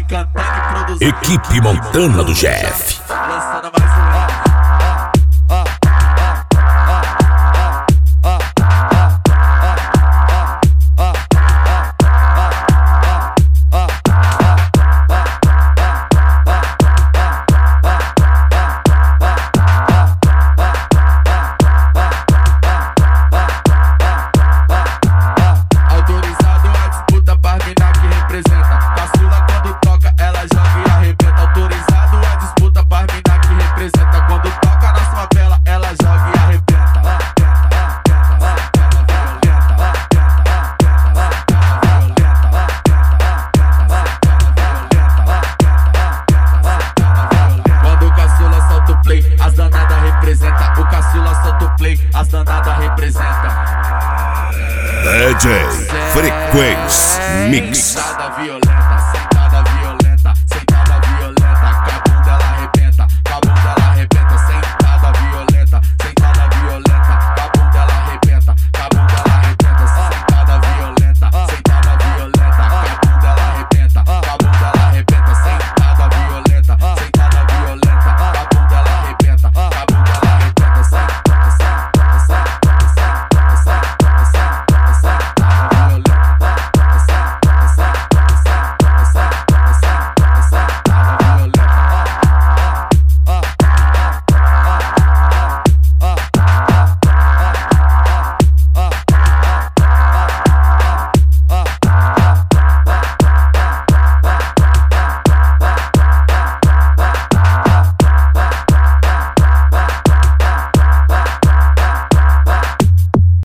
cantando e produzindo. Equipe Montana do Jeff. Lançando mais um. O Caçula solta o play, as danadas representa. DJ Frequência Mix. Violenta.